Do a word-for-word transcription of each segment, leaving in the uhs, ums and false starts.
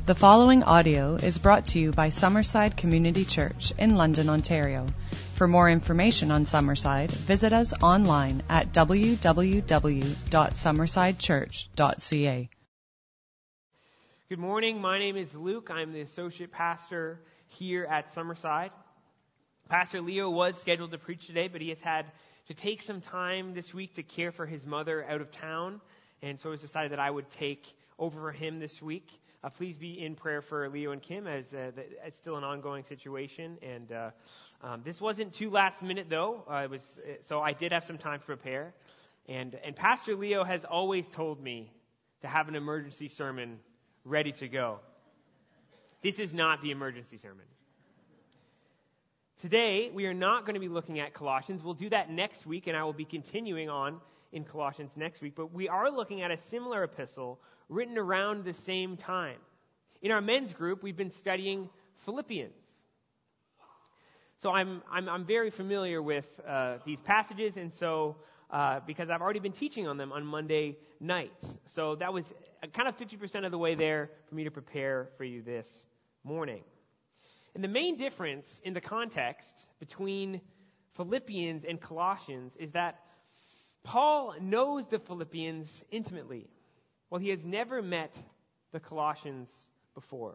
The following audio is brought to you by Summerside Community Church in London, Ontario. For more information on Summerside, visit us online at w w w dot summerside church dot c a. Good morning. My name is Luke. I'm the associate pastor here at Summerside. Pastor Leo was scheduled to preach today, but he has had to take some time this week to care for his mother out of town, and so it was decided that I would take over for him this week. Uh, please be in prayer for Leo and Kim, as uh, the, it's still an ongoing situation. And uh, um, this wasn't too last minute, though. Uh, it was so I did have some time to prepare. And and Pastor Leo has always told me to have an emergency sermon ready to go. This is not the emergency sermon. Today, we are not going to be looking at Colossians. We'll do that next week, and I will be continuing on in Colossians next week. But we are looking at a similar epistle written around the same time. In our men's group, we've been studying Philippians. So I'm I'm, I'm very familiar with uh, these passages, and so uh, because I've already been teaching on them on Monday nights. So that was kind of fifty percent of the way there for me to prepare for you this morning. And the main difference in the context between Philippians and Colossians is that Paul knows the Philippians intimately, while he has never met the Colossians before.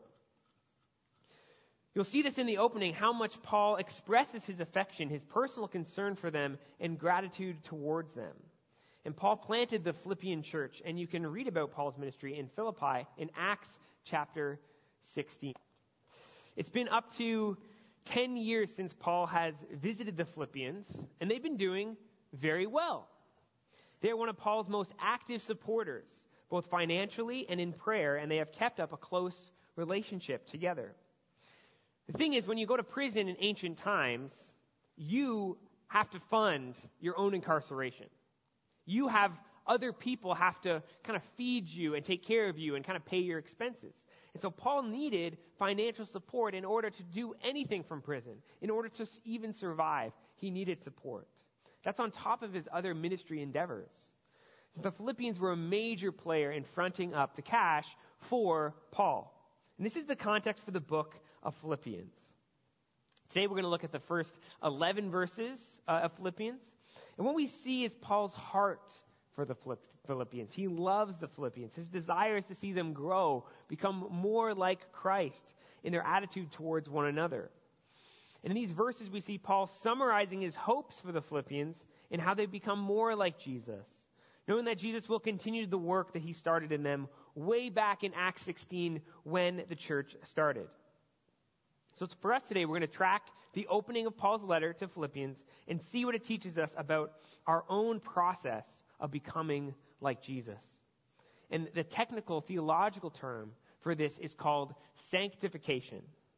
You'll see this in the opening, how much Paul expresses his affection, his personal concern for them, and gratitude towards them. And Paul planted the Philippian church, and you can read about Paul's ministry in Philippi in Acts chapter sixteen. It's been up to ten years since Paul has visited the Philippians, and they've been doing very well. They're one of Paul's most active supporters, both financially and in prayer, and they have kept up a close relationship together. The thing is, when you go to prison in ancient times, you have to fund your own incarceration. You have other people have to kind of feed you and take care of you and kind of pay your expenses. And so Paul needed financial support in order to do anything from prison. In order to even survive, he needed support. That's on top of his other ministry endeavors. The Philippians were a major player in fronting up the cash for Paul. And this is the context for the book of Philippians. Today we're going to look at the first eleven verses uh, of Philippians. And what we see is Paul's heart for the Philippians. He loves the Philippians. His desire is to see them grow, become more like Christ in their attitude towards one another. And in these verses we see Paul summarizing his hopes for the Philippians and how they become more like Jesus, knowing that Jesus will continue the work that he started in them way back in Acts sixteen when the church started. So for us today, we're going to track the opening of Paul's letter to Philippians and see what it teaches us about our own process of becoming like Jesus. And the technical theological term for this is called sanctification.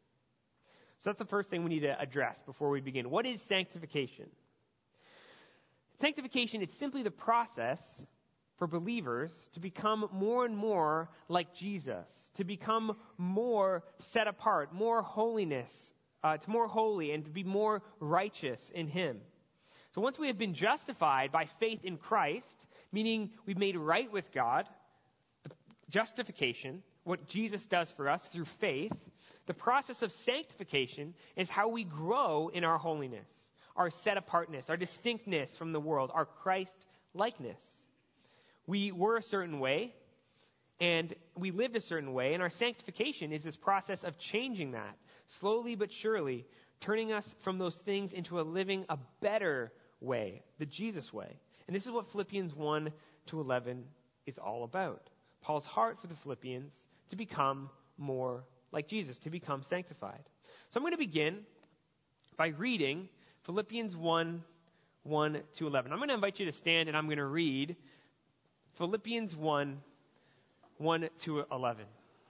So that's the first thing we need to address before we begin. What is sanctification? Sanctification is simply the process for believers to become more and more like Jesus, to become more set apart, more holiness, uh, to more holy, and to be more righteous in Him. So once we have been justified by faith in Christ, meaning we've made right with God, justification, what Jesus does for us through faith, the process of sanctification is how we grow in our holiness, our set-apartness, our distinctness from the world, our Christ-likeness. We were a certain way, and we lived a certain way, and our sanctification is this process of changing that, slowly but surely, turning us from those things into a living a better way, the Jesus way. And this is what Philippians one to eleven is all about. Paul's heart for the Philippians to become more like Jesus, to become sanctified. So I'm going to begin by reading Philippians one, one to eleven. I'm going to invite you to stand, and I'm going to read Philippians one, one to eleven.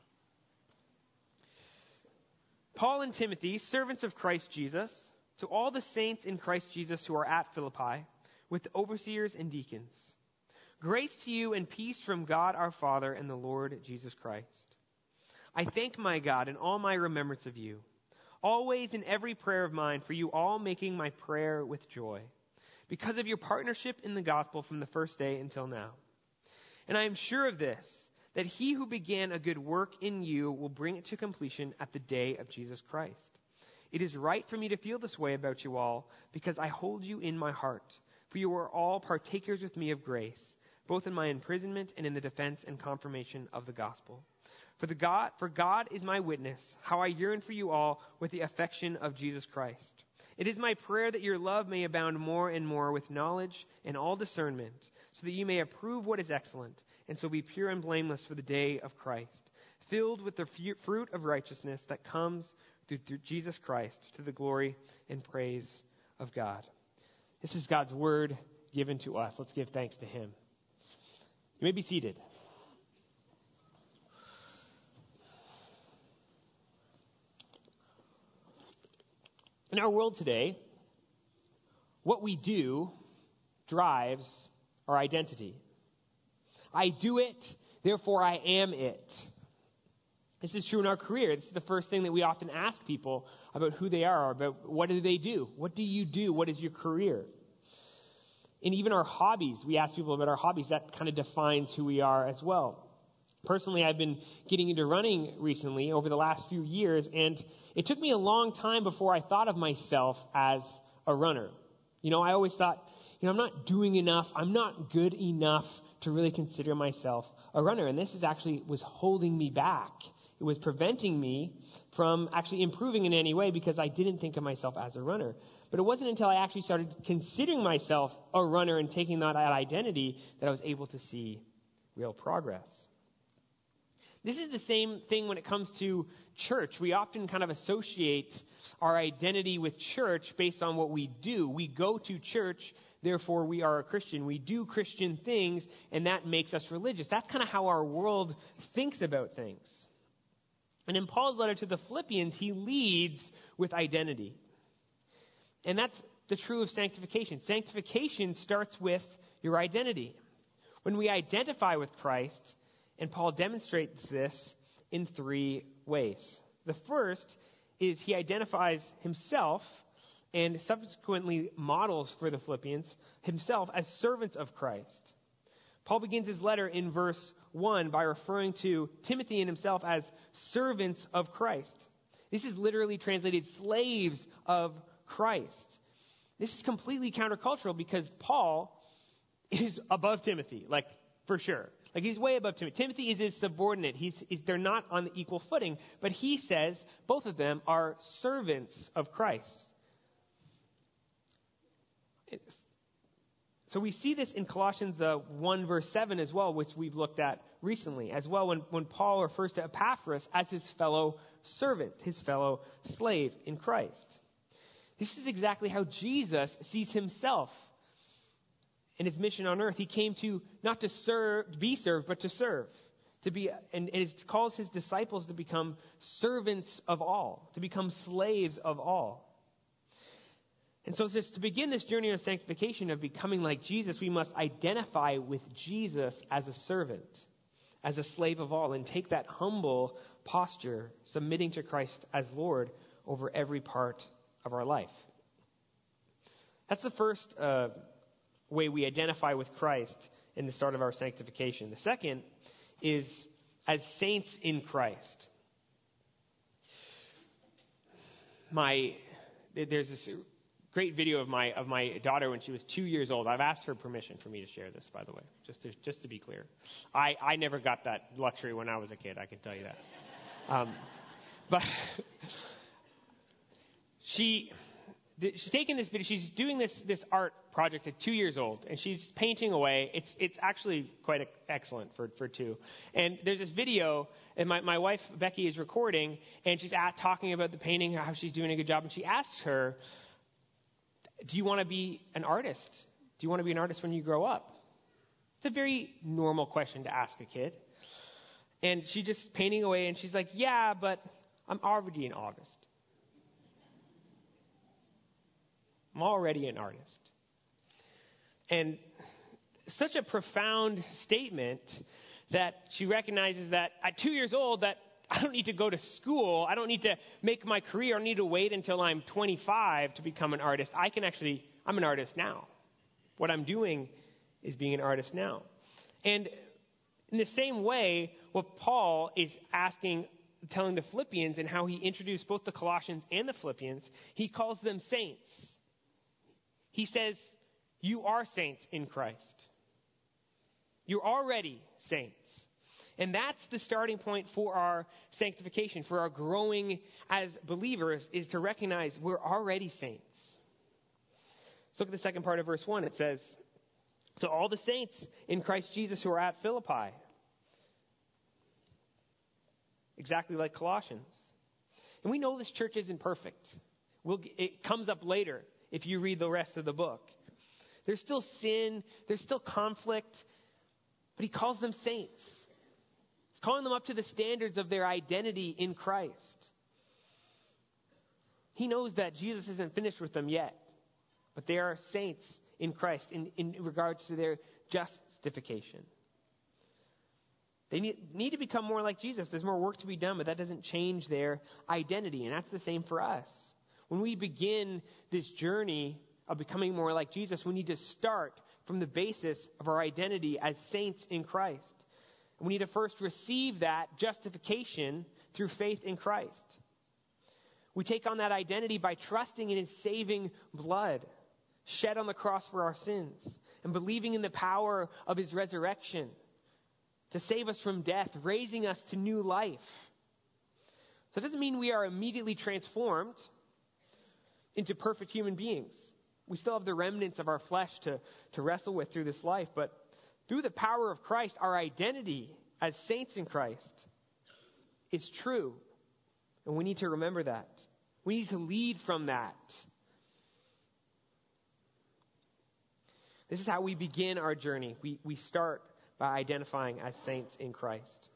Paul and Timothy, servants of Christ Jesus, to all the saints in Christ Jesus who are at Philippi, with the overseers and deacons. Grace to you and peace from God our Father and the Lord Jesus Christ. I thank my God in all my remembrance of you, always in every prayer of mine, for you all making my prayer with joy, because of your partnership in the gospel from the first day until now. And I am sure of this, that he who began a good work in you will bring it to completion at the day of Jesus Christ. It is right for me to feel this way about you all, because I hold you in my heart, for you are all partakers with me of grace, both in my imprisonment and in the defense and confirmation of the gospel. For the God, for God is my witness, how I yearn for you all with the affection of Jesus Christ. It is my prayer that your love may abound more and more with knowledge and all discernment, so that you may approve what is excellent, and so be pure and blameless for the day of Christ, filled with the fruit of righteousness that comes through, through Jesus Christ, to the glory and praise of God. This is God's word given to us. Let's give thanks to him. You may be seated. In our world today, what we do drives our identity. I do it, therefore I am it. This is true in our career. This is the first thing that we often ask people about who they are, about what do they do? What do you do? What is your career? And even our hobbies, we ask people about our hobbies. That kind of defines who we are as well. Personally, I've been getting into running recently over the last few years, and it took me a long time before I thought of myself as a runner. You know, I always thought, you know, I'm not doing enough. I'm not good enough to really consider myself a runner. And this is actually was holding me back. It was preventing me from actually improving in any way because I didn't think of myself as a runner. But it wasn't until I actually started considering myself a runner and taking that identity that I was able to see real progress. This is the same thing when it comes to church. We often kind of associate our identity with church based on what we do. We go to church, therefore we are a Christian. We do Christian things, and that makes us religious. That's kind of how our world thinks about things. And in Paul's letter to the Philippians, he leads with identity. And that's the true of sanctification. Sanctification starts with your identity. When we identify with Christ, and Paul demonstrates this in three ways. The first is he identifies himself and subsequently models for the Philippians himself as servants of Christ. Paul begins his letter in verse one by referring to Timothy and himself as servants of Christ. This is literally translated slaves of Christ. This is completely countercultural because Paul is above Timothy, like for sure. Like he's way above Timothy. Timothy is his subordinate. He's, he's, they're not on equal footing. But he says both of them are servants of Christ. It's, so we see this in Colossians uh, one verse seven as well, which we've looked at recently as well, when, when Paul refers to Epaphras as his fellow servant, his fellow slave in Christ. This is exactly how Jesus sees himself in his mission on earth. He came to not to serve, to be served, but to serve. To be, and, and it calls his disciples to become servants of all, to become slaves of all. And so just to begin this journey of sanctification, of becoming like Jesus, we must identify with Jesus as a servant, as a slave of all, and take that humble posture, submitting to Christ as Lord over every part of our life. That's the first uh, way we identify with Christ in the start of our sanctification. The second is as saints in Christ. My, there's this great video of my of my daughter when she was two years old. I've asked her permission for me to share this, by the way, just to just to be clear. I, I never got that luxury when I was a kid, I can tell you that. Um, but she she's taking this video. She's doing this this art project at two years old, and she's painting away. It's it's actually quite excellent for for two. And there's this video, and my my wife Becky is recording, and she's at, talking about the painting, how she's doing a good job, and she asks her, do you want to be an artist? Do you want to be an artist when you grow up? It's a very normal question to ask a kid. And she's just painting away, and she's like, yeah, but I'm already an artist. I'm already an artist. And such a profound statement that she recognizes that at two years old that I don't need to go to school. I don't need to make my career. I don't need to wait until I'm twenty-five to become an artist. I can actually, I'm an artist now. What I'm doing is being an artist now. And in the same way, what Paul is asking, telling the Philippians, and how he introduced both the Colossians and the Philippians, he calls them saints. He says, you are saints in Christ. You're already saints. And that's the starting point for our sanctification, for our growing as believers, is to recognize we're already saints. Let's look at the second part of verse one. It says, to all the saints in Christ Jesus who are at Philippi. Exactly like Colossians. And we know this church isn't perfect. We'll, it comes up later if you read the rest of the book. There's still sin. There's still conflict. But he calls them saints. He's calling them up to the standards of their identity in Christ. He knows that Jesus isn't finished with them yet. But they are saints in Christ in, in regards to their justification. They need, need to become more like Jesus. There's more work to be done, but that doesn't change their identity. And that's the same for us. When we begin this journey of becoming more like Jesus, we need to start from the basis of our identity as saints in Christ. And we need to first receive that justification through faith in Christ. We take on that identity by trusting in his saving blood shed on the cross for our sins and believing in the power of his resurrection to save us from death, raising us to new life. So it doesn't mean we are immediately transformed into perfect human beings. We still have the remnants of our flesh to, to wrestle with through this life, but through the power of Christ, our identity as saints in Christ is true. And we need to remember that. We need to lead from that. This is how we begin our journey. We, we start by identifying as saints in Christ.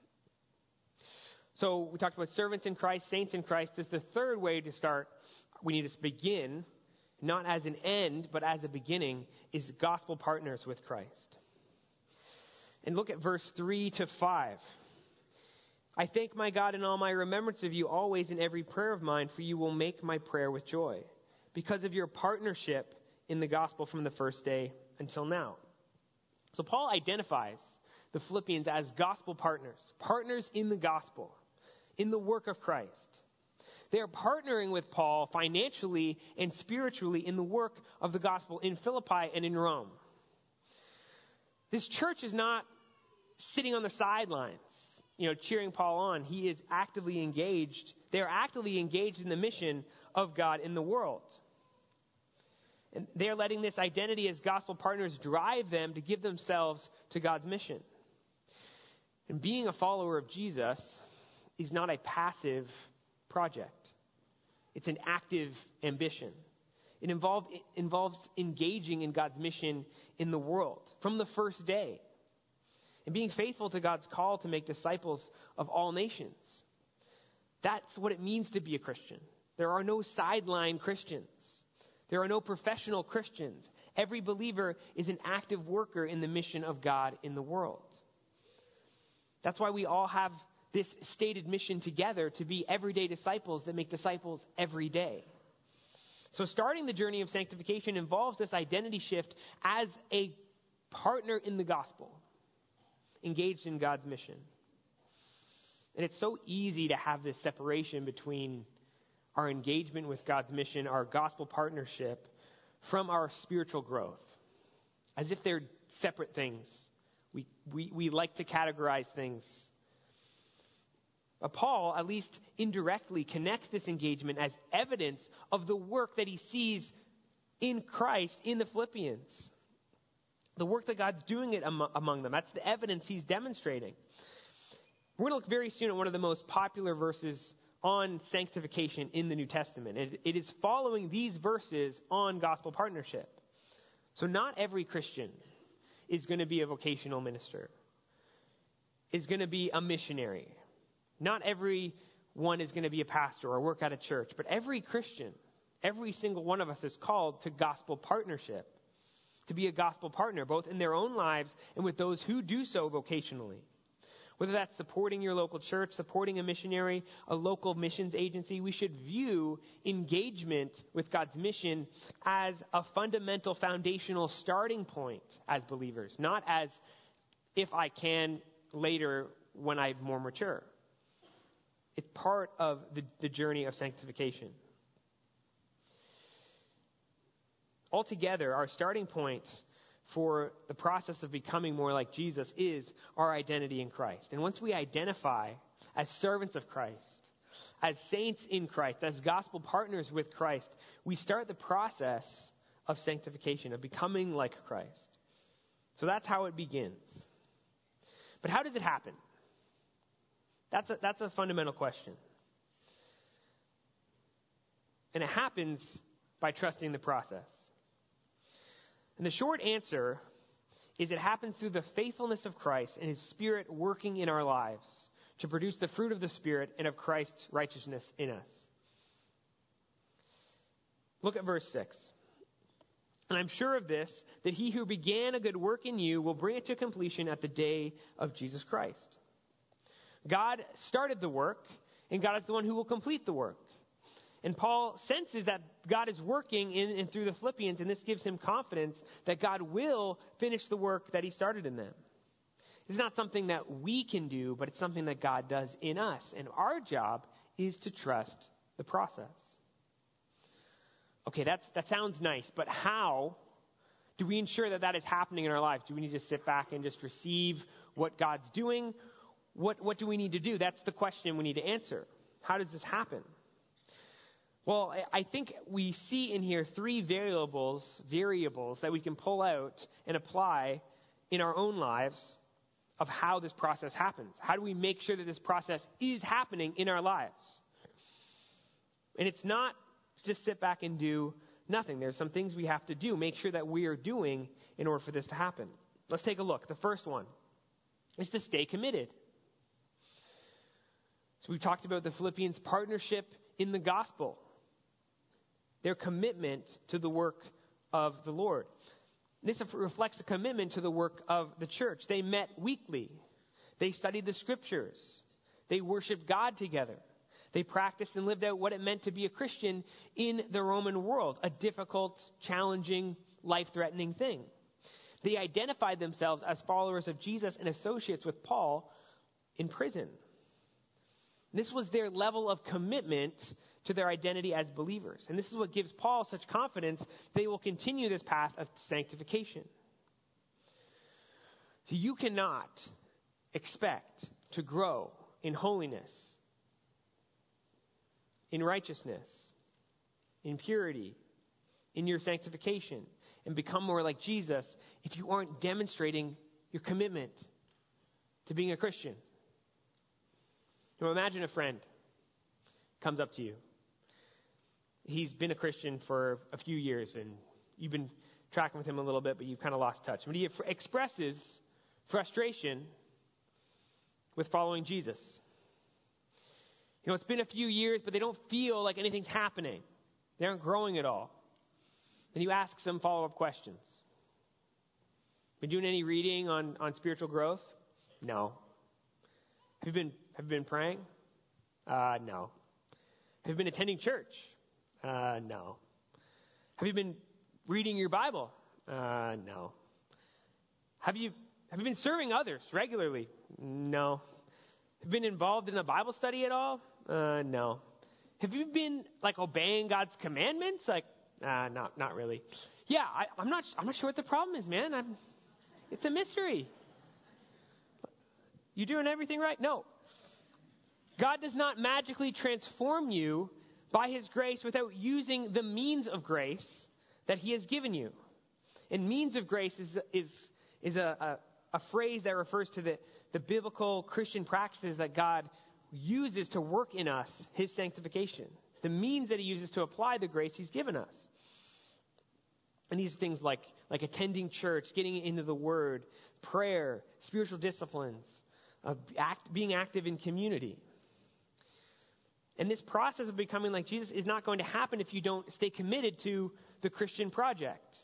So we talked about servants in Christ, saints in Christ. There's the third way to start. We need to begin, not as an end, but as a beginning, is gospel partners with Christ. And look at verse three to five. I thank my God in all my remembrance of you always in every prayer of mine, for you will make my prayer with joy, because of your partnership in the gospel from the first day until now. So Paul identifies the Philippians as gospel partners, partners in the gospel, in the work of Christ. They are partnering with Paul financially and spiritually in the work of the gospel in Philippi and in Rome. This church is not sitting on the sidelines, you know, cheering Paul on. He is actively engaged. They are actively engaged in the mission of God in the world. And they're letting this identity as gospel partners drive them to give themselves to God's mission. And being a follower of Jesus is not a passive project. It's an active ambition. It involved, it involves engaging in God's mission in the world from the first day. And being faithful to God's call to make disciples of all nations. That's what it means to be a Christian. There are no sideline Christians. There are no professional Christians. Every believer is an active worker in the mission of God in the world. That's why we all have this stated mission together to be everyday disciples that make disciples every day. So starting the journey of sanctification involves this identity shift as a partner in the gospel, engaged in God's mission. And it's so easy to have this separation between our engagement with God's mission, our gospel partnership, from our spiritual growth, as if they're separate things. We, we, we like to categorize things. But Paul, at least indirectly, connects this engagement as evidence of the work that he sees in Christ in the Philippians. The work that God's doing it am- among them. That's the evidence he's demonstrating. We're going to look very soon at one of the most popular verses on sanctification in the New Testament. It, it is following these verses on gospel partnership. So not every Christian is going to be a vocational minister, is going to be a missionary. Not everyone is going to be a pastor or work at a church, but every Christian, every single one of us is called to gospel partnership, to be a gospel partner, both in their own lives and with those who do so vocationally. Whether that's supporting your local church, supporting a missionary, a local missions agency, we should view engagement with God's mission as a fundamental, foundational starting point as believers, not as if I can later when I'm more mature. It's part of the, the journey of sanctification. Altogether, our starting point for the process of becoming more like Jesus is our identity in Christ. And once we identify as servants of Christ, as saints in Christ, as gospel partners with Christ, we start the process of sanctification, of becoming like Christ. So that's how it begins. But how does it happen? That's a, that's a fundamental question. And it happens by trusting the process. And the short answer is it happens through the faithfulness of Christ and His Spirit working in our lives to produce the fruit of the Spirit and of Christ's righteousness in us. Look at verse six. And I'm sure of this, that He who began a good work in you will bring it to completion at the day of Jesus Christ. God started the work, and God is the one who will complete the work. And Paul senses that God is working in and through the Philippians, and this gives him confidence that God will finish the work that He started in them. It's not something that we can do, but it's something that God does in us. And our job is to trust the process. Okay, that's, that sounds nice, but how do we ensure that that is happening in our lives? Do we need to sit back and just receive what God's doing? What, what do we need to do? That's the question we need to answer. How does this happen? Well, I think we see in here three variables, variables that we can pull out and apply in our own lives of how this process happens. How do we make sure that this process is happening in our lives? And it's not just sit back and do nothing. There's some things we have to do, make sure that we are doing in order for this to happen. Let's take a look. The first one is to stay committed. So we've talked about the Philippians' partnership in the gospel, their commitment to the work of the Lord. This reflects a commitment to the work of the church. They met weekly. They studied the scriptures. They worshiped God together. They practiced and lived out what it meant to be a Christian in the Roman world, a difficult, challenging, life-threatening thing. They identified themselves as followers of Jesus and associates with Paul in prison. This was their level of commitment to their identity as believers. And this is what gives Paul such confidence they will continue this path of sanctification. So you cannot expect to grow in holiness, in righteousness, in purity, in your sanctification, and become more like Jesus if you aren't demonstrating your commitment to being a Christian. You know, imagine a friend comes up to you. He's been a Christian for a few years, and you've been tracking with him a little bit, but you've kind of lost touch. But he expresses frustration with following Jesus. You know, it's been a few years, but they don't feel like anything's happening. They aren't growing at all. And you ask some follow-up questions. Been doing any reading on, on spiritual growth? No. Have you been have you been praying? Uh, no. Have you been attending church? Uh, no. Have you been reading your Bible? Uh, no. Have you have you been serving others regularly? No. Have you been involved in a Bible study at all? Uh, no. Have you been like obeying God's commandments? Like, uh, not not really. Yeah, I, I'm not I'm not sure what the problem is, man. I'm, it's a mystery. You doing everything right? No. God does not magically transform you by His grace without using the means of grace that He has given you. And means of grace is is is a, a, a phrase that refers to the, the biblical Christian practices that God uses to work in us His sanctification. The means that He uses to apply the grace He's given us. And these things like, like attending church, getting into the Word, prayer, spiritual disciplines, uh, act, being active in community. And this process of becoming like Jesus is not going to happen if you don't stay committed to the Christian project.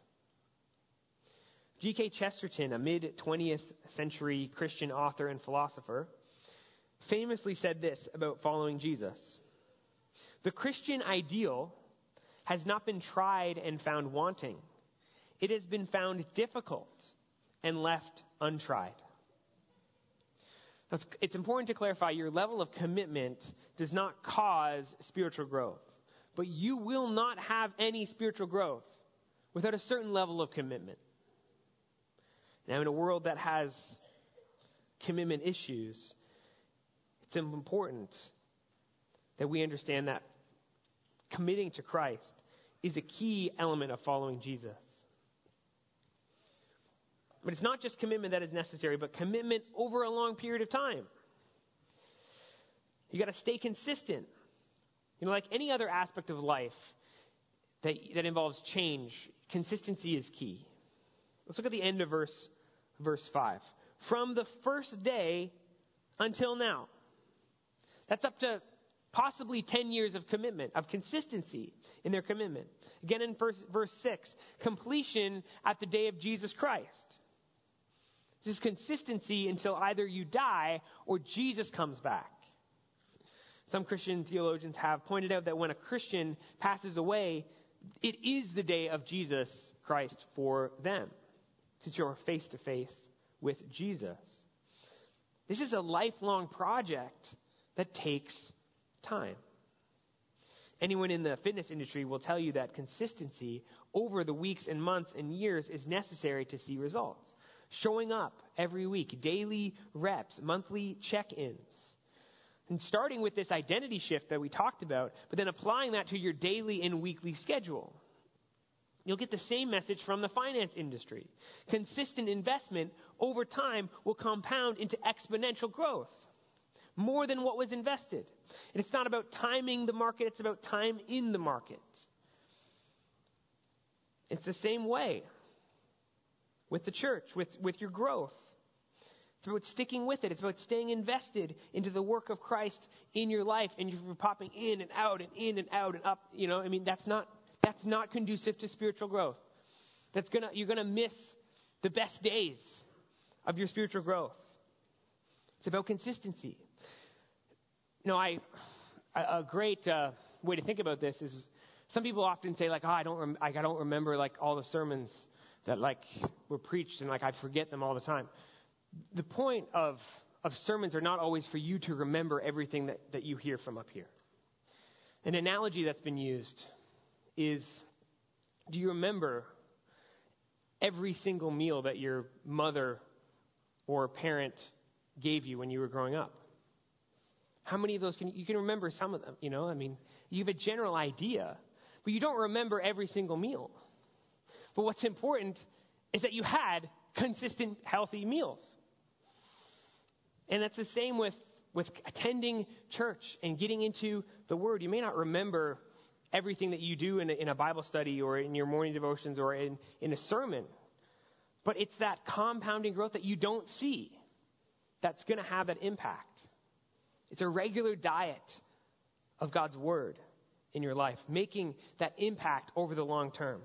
G K Chesterton, a mid-twentieth century Christian author and philosopher, famously said this about following Jesus. The Christian ideal has not been tried and found wanting. It has been found difficult and left untried. It's, it's important to clarify your level of commitment does not cause spiritual growth. But you will not have any spiritual growth without a certain level of commitment. Now, in a world that has commitment issues, it's important that we understand that committing to Christ is a key element of following Jesus. But it's not just commitment that is necessary, but commitment over a long period of time. You got to stay consistent. You know, like any other aspect of life that, that involves change, consistency is key. Let's look at the end of verse, verse five. From the first day until now. That's up to possibly ten years of commitment, of consistency in their commitment. Again in verse, verse six, completion at the day of Jesus Christ. This is consistency until either you die or Jesus comes back. Some Christian theologians have pointed out that when a Christian passes away, it is the day of Jesus Christ for them, since you're face to face with Jesus. This is a lifelong project that takes time. Anyone in the fitness industry will tell you that consistency over the weeks and months and years is necessary to see results. Showing up every week, daily reps, monthly check-ins. And starting with this identity shift that we talked about, but then applying that to your daily and weekly schedule. You'll get the same message from the finance industry. Consistent investment over time will compound into exponential growth. More than what was invested. And it's not about timing the market, it's about time in the market. It's the same way with the church, with, with your growth. It's about sticking with it. It's about staying invested into the work of Christ in your life, and you're popping in and out and in and out and up. You know, I mean, that's not that's not conducive to spiritual growth. That's gonna you're gonna miss the best days of your spiritual growth. It's about consistency. You know, I a, a great uh, way to think about this is some people often say like, oh, I don't rem- I don't remember like all the sermons that like were preached, and like I forget them all the time. The point of, of sermons are not always for you to remember everything that, that you hear from up here. An analogy that's been used is, do you remember every single meal that your mother or parent gave you when you were growing up? How many of those can you, you can remember some of them, you know? I mean, you have a general idea, but you don't remember every single meal. But what's important is that you had consistent, healthy meals. And that's the same with, with attending church and getting into the Word. You may not remember everything that you do in a, in a Bible study or in your morning devotions or in, in a sermon. But it's that compounding growth that you don't see that's going to have that impact. It's a regular diet of God's Word in your life, making that impact over the long term.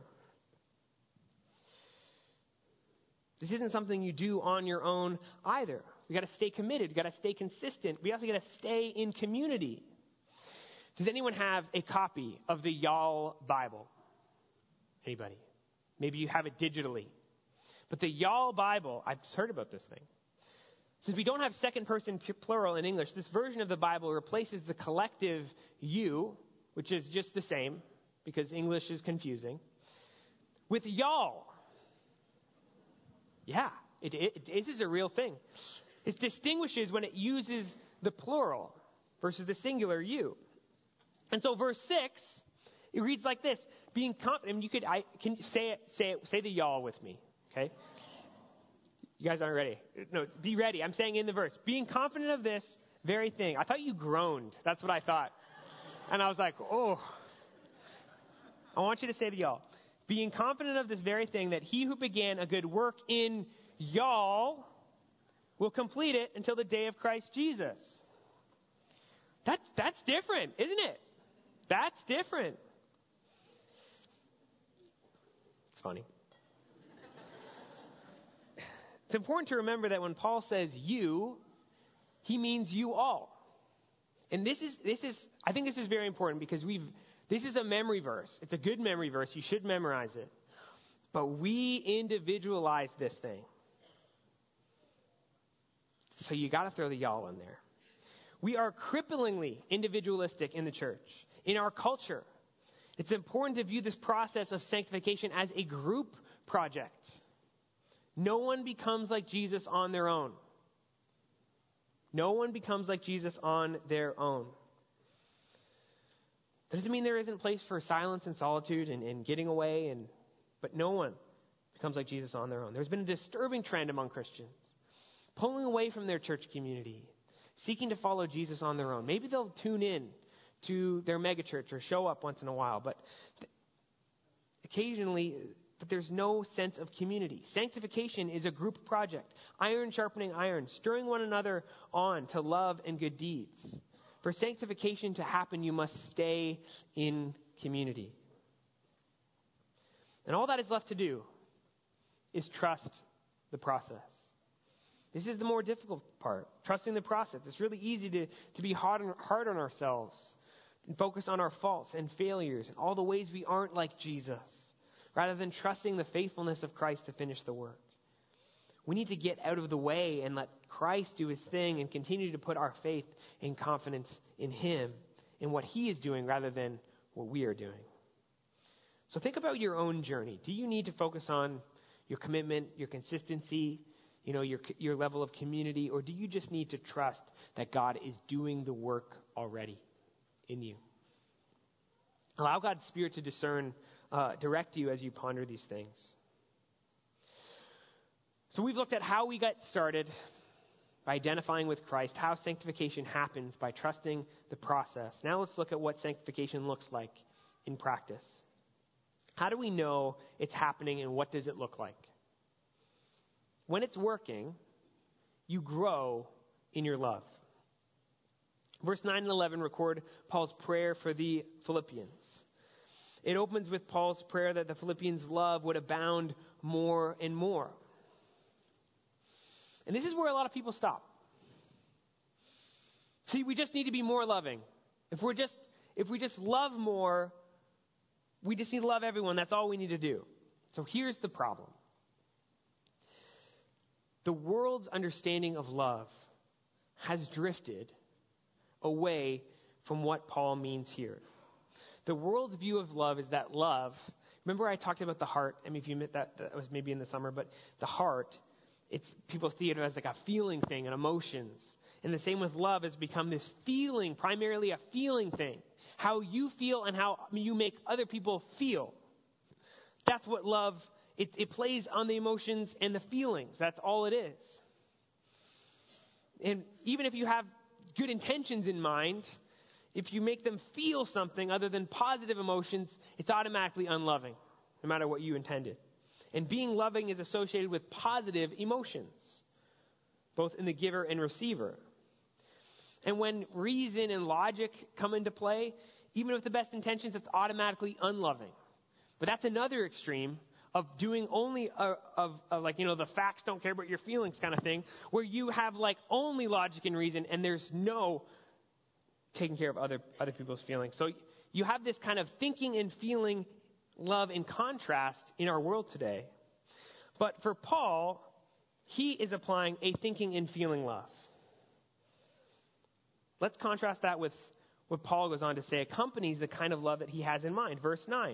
This isn't something you do on your own either. We got to stay committed. We got to stay consistent. We also got to stay in community. Does anyone have a copy of the Y'all Bible? Anybody? Maybe you have it digitally. But the Y'all Bible, I've heard about this thing. Since we don't have second person plural in English, this version of the Bible replaces the collective you, which is just the same because English is confusing, with y'all. Yeah, it, it, it, this is a real thing. It distinguishes when it uses the plural versus the singular you. And so verse six, it reads like this: being confident. I mean, you could, I can say it, say it, say the y'all with me, okay? You guys aren't ready. No, be ready. I'm saying in the verse, being confident of this very thing. I thought you groaned. That's what I thought. And I was like, oh. I want you to say the y'all. Being confident of this very thing, that he who began a good work in y'all will complete it until the day of Christ Jesus. That, that's different, isn't it? That's different. It's funny. It's important to remember that when Paul says you, he means you all. And this is, this is, I think this is very important because we've, this is a memory verse. It's a good memory verse. You should memorize it. But we individualize this thing. So you got to throw the y'all in there. We are cripplingly individualistic in the church, in our culture. It's important to view this process of sanctification as a group project. No one becomes like Jesus on their own. No one becomes like Jesus on their own. That doesn't mean there isn't place for silence and solitude and, and getting away, and but no one becomes like Jesus on their own. There's been a disturbing trend among Christians, pulling away from their church community, seeking to follow Jesus on their own. Maybe they'll tune in to their megachurch or show up once in a while, but th- occasionally, but there's no sense of community. Sanctification is a group project. Iron sharpening iron, stirring one another on to love and good deeds. For sanctification to happen, you must stay in community. And all that is left to do is trust the process. This is the more difficult part, trusting the process. It's really easy to, to be hard on, hard on ourselves and focus on our faults and failures and all the ways we aren't like Jesus, rather than trusting the faithfulness of Christ to finish the work. We need to get out of the way and let Christ do his thing and continue to put our faith and confidence in him, in what he is doing, rather than what we are doing. So think about your own journey. Do you need to focus on your commitment, your consistency, you know, your your level of community, or do you just need to trust that God is doing the work already in you? Allow God's Spirit to discern, uh, direct you as you ponder these things. So we've looked at how we got started by identifying with Christ, how sanctification happens by trusting the process. Now let's look at what sanctification looks like in practice. How do we know it's happening, and what does it look like? When it's working, you grow in your love. Verse nine and eleven record Paul's prayer for the Philippians. It opens with Paul's prayer that the Philippians' love would abound more and more. And this is where a lot of people stop. See, we just need to be more loving. If we're just, if we just love more, we just need to love everyone. That's all we need to do. So here's the problem. The world's understanding of love has drifted away from what Paul means here. The world's view of love is that love, remember I talked about the heart. I mean, if you admit that, that was maybe in the summer, but the heart, it's people see it as like a feeling thing and emotions. And the same with love has become this feeling, primarily a feeling thing. How you feel and how you make other people feel. That's what love, it, it plays on the emotions and the feelings. That's all it is. And even if you have good intentions in mind, if you make them feel something other than positive emotions, it's automatically unloving, no matter what you intended. And being loving is associated with positive emotions, both in the giver and receiver. And when reason and logic come into play, even with the best intentions, it's automatically unloving. But that's another extreme of doing only a, of, of like, you know, the facts don't care about your feelings kind of thing, where you have like only logic and reason and there's no taking care of other, other people's feelings. So you have this kind of thinking and feeling love in contrast in our world today. But for Paul, he is applying a thinking and feeling love. Let's contrast that with what Paul goes on to say accompanies the kind of love that he has in mind. Verse nine.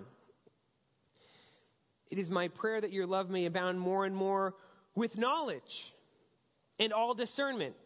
It is my prayer that your love may abound more and more with knowledge and all discernment.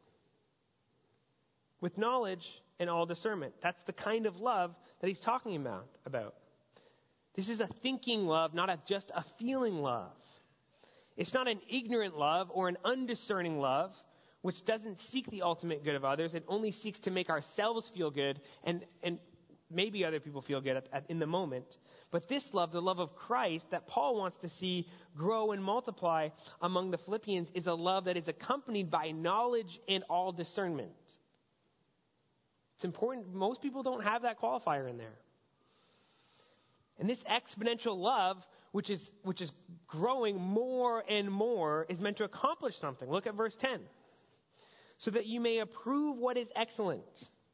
With knowledge and all discernment. That's the kind of love that he's talking about. about. This is a thinking love, not a, just a feeling love. It's not an ignorant love or an undiscerning love, which doesn't seek the ultimate good of others. It only seeks to make ourselves feel good and, and maybe other people feel good at, at, in the moment. But this love, the love of Christ that Paul wants to see grow and multiply among the Philippians, is a love that is accompanied by knowledge and all discernment. It's important. Most people don't have that qualifier in there. And this exponential love, which is which is growing more and more, is meant to accomplish something. Look at verse ten. So that you may approve what is excellent,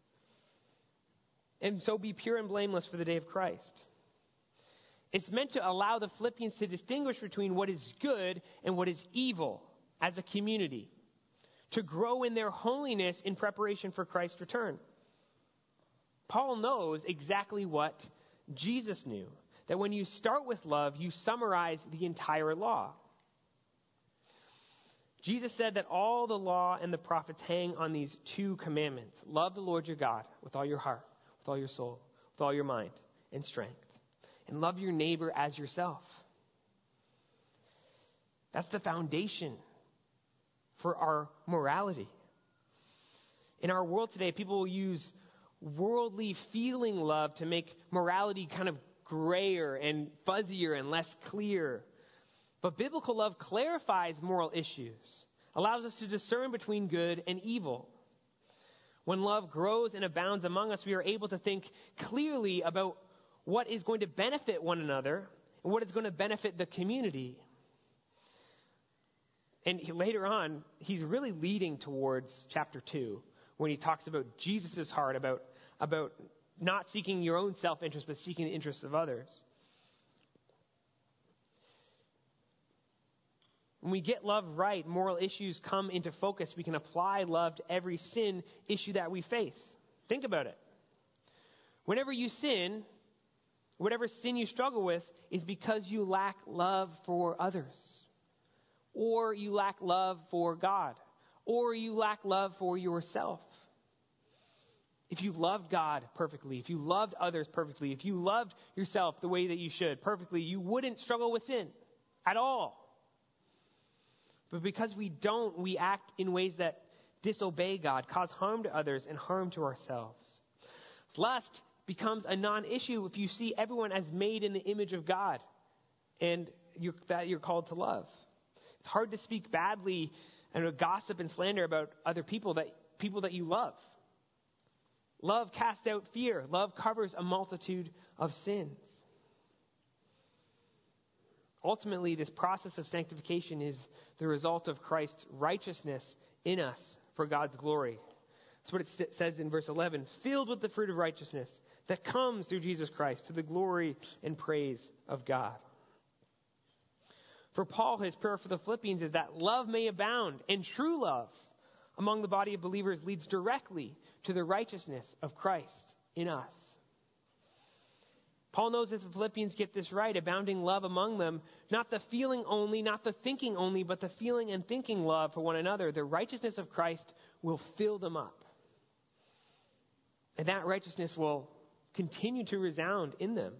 and so be pure and blameless for the day of Christ. It's meant to allow the Philippians to distinguish between what is good and what is evil as a community. to grow in their holiness in preparation for Christ's return. Paul knows exactly what Jesus knew, that when you start with love, you summarize the entire law. Jesus said that all the law and the prophets hang on these two commandments. Love the Lord your God with all your heart, with all your soul, with all your mind and strength. And love your neighbor as yourself. That's the foundation for our morality. In our world today, people will use worldly feeling love to make morality kind of grayer and fuzzier and less clear. But biblical love clarifies moral issues, allows us to discern between good and evil. When love grows and abounds among us, we are able to think clearly about what is going to benefit one another and what is going to benefit the community. And he, later on, he's really leading towards chapter two, when he talks about Jesus' heart, about, about not seeking your own self-interest, but seeking the interests of others. When we get love right, moral issues come into focus. We can apply love to every sin issue that we face. Think about it. Whenever you sin, whatever sin you struggle with is because you lack love for others. Or you lack love for God. Or you lack love for yourself. If you loved God perfectly, if you loved others perfectly, if you loved yourself the way that you should perfectly, you wouldn't struggle with sin at all. But because we don't, we act in ways that disobey God, cause harm to others and harm to ourselves. Lust becomes a non-issue if you see everyone as made in the image of God and you're, that you're called to love. It's hard to speak badly and gossip and slander about other people, that people that you love. Love casts out fear. Love covers a multitude of sins. Ultimately, this process of sanctification is the result of Christ's righteousness in us for God's glory. That's what it says in verse eleven. Filled with the fruit of righteousness that comes through Jesus Christ to the glory and praise of God. For Paul, his prayer for the Philippians is that love may abound, and true love among the body of believers leads directly to the righteousness of Christ in us. Paul knows if the Philippians get this right, abounding love among them, not the feeling only, not the thinking only, but the feeling and thinking love for one another, the righteousness of Christ will fill them up. And that righteousness will continue to resound in them.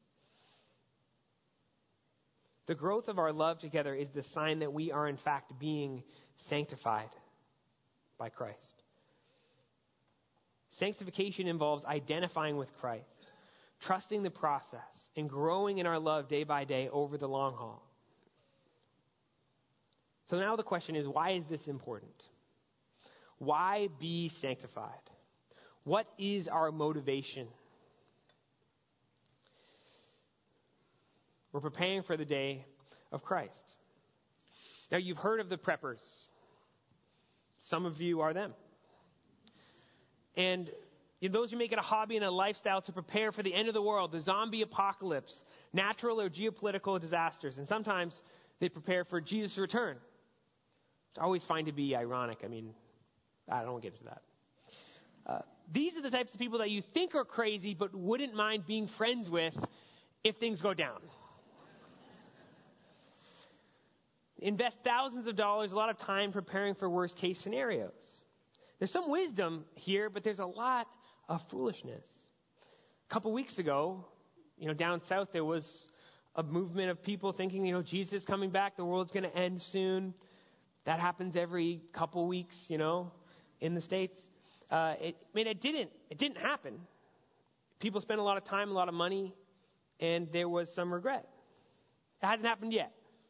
The growth of our love together is the sign that we are in fact being sanctified by Christ. Sanctification involves identifying with Christ, trusting the process, and growing in our love day by day over the long haul. So now the question is, why is this important? Why be sanctified? What is our motivation? We're preparing for the day of Christ. Now, you've heard of the preppers. Some of you are them. And you know, those who make it a hobby and a lifestyle to prepare for the end of the world, the zombie apocalypse, natural or geopolitical disasters. And sometimes they prepare for Jesus' return, which I always find to be ironic. I mean, I don't get into that. Uh, these are the types of people that you think are crazy but wouldn't mind being friends with if things go down. Invest thousands of dollars, a lot of time preparing for worst case scenarios. There's some wisdom here, but there's a lot of foolishness. A couple weeks ago, you know, down south, there was a movement of people thinking, you know, Jesus is coming back, the world's going to end soon. That happens every couple weeks, you know, in the States. Uh, it, I mean, it didn't, it didn't happen. People spent a lot of time, a lot of money, and there was some regret. It hasn't happened yet.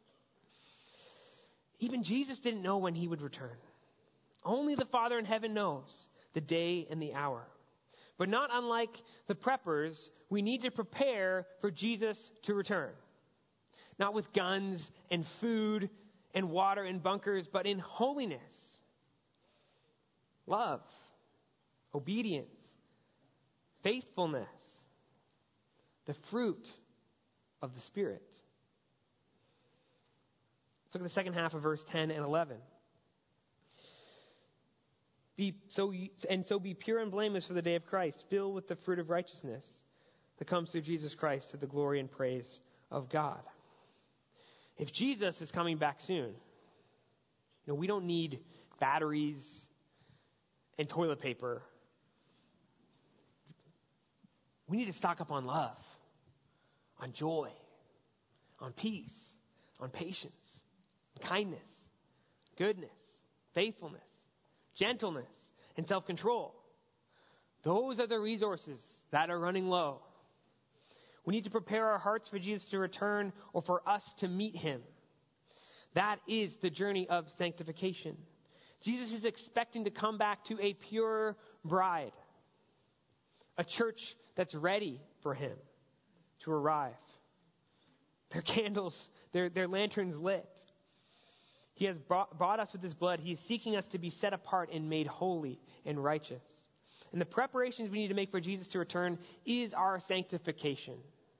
Even Jesus didn't know when he would return. Only the Father in heaven knows the day and the hour. But not unlike the preppers, we need to prepare for Jesus to return. Not with guns and food and water and bunkers, but in holiness, love, obedience, faithfulness, the fruit of the Spirit. Let's look at the second half of verse ten and eleven. Be so and so be pure and blameless for the day of Christ, filled with the fruit of righteousness that comes through Jesus Christ to the glory and praise of God. If Jesus is coming back soon, you know, we don't need batteries and toilet paper. We need to stock up on love, on joy, on peace, on patience, kindness, goodness, faithfulness, gentleness, and self-control. Those are the resources that are running low. We need to prepare our hearts for Jesus to return or for us to meet him. That is the journey of sanctification. Jesus is expecting to come back to a pure bride, a church that's ready for him to arrive. Their candles, their, their lanterns lit. He has brought, bought us with his blood. He is seeking us to be set apart and made holy and righteous. And the preparations we need to make for Jesus to return is our sanctification.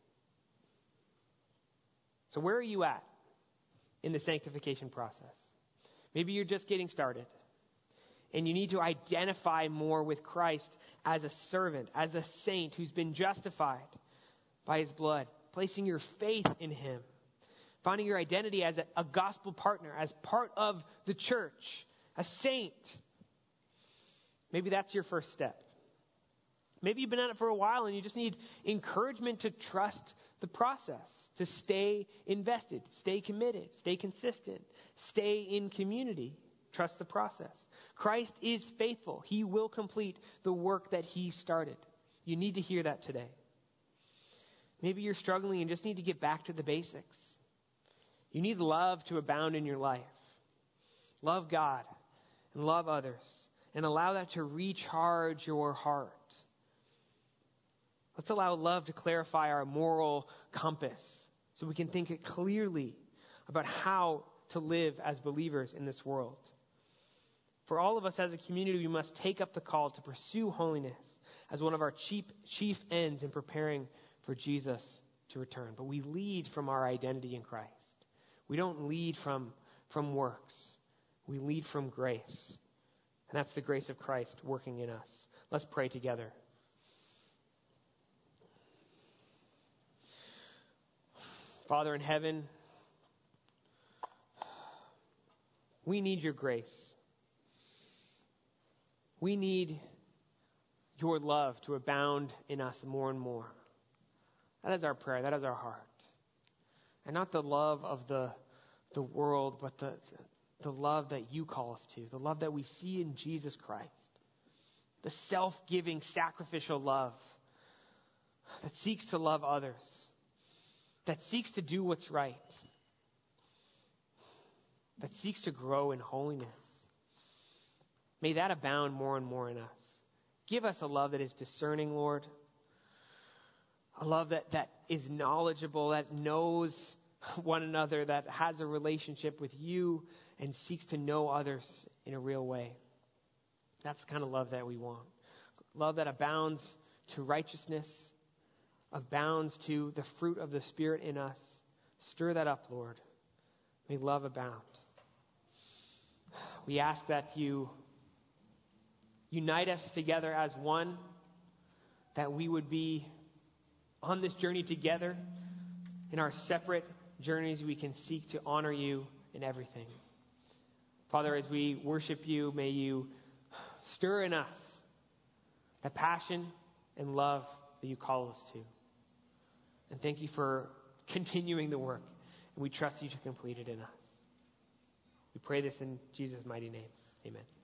So where are you at in the sanctification process? Maybe you're just getting started. And you need to identify more with Christ as a servant, as a saint who's been justified by his blood, placing your faith in him, finding your identity as a, a gospel partner, as part of the church, a saint. Maybe that's your first step. Maybe you've been at it for a while and you just need encouragement to trust the process, to stay invested, stay committed, stay consistent, stay in community, trust the process. Christ is faithful. He will complete the work that he started. You need to hear that today. Maybe you're struggling and just need to get back to the basics. You need love to abound in your life. Love God and love others and allow that to recharge your heart. Let's allow love to clarify our moral compass so we can think it clearly about how to live as believers in this world. For all of us as a community, we must take up the call to pursue holiness as one of our chief, chief ends in preparing for Jesus to return. But we lead from our identity in Christ. We don't lead from, from works. We lead from grace. And that's the grace of Christ working in us. Let's pray together. Father in heaven, we need your grace. We need your love to abound in us more and more. That is our prayer. That is our heart. And not the love of the, the world, but the, the love that you call us to. The love that we see in Jesus Christ. The self-giving, sacrificial love that seeks to love others. That seeks to do what's right. That seeks to grow in holiness. May that abound more and more in us. Give us a love that is discerning, Lord. A love that, that is knowledgeable, that knows one another, that has a relationship with you and seeks to know others in a real way. That's the kind of love that we want. Love that abounds to righteousness, abounds to the fruit of the Spirit in us. Stir that up, Lord. May love abound. We ask that you unite us together as one, that we would be on this journey together. In our separate journeys, we can seek to honor you in everything. Father, as we worship you, may you stir in us the passion and love that you call us to. And thank you for continuing the work. And we trust you to complete it in us. We pray this in Jesus' mighty name. Amen.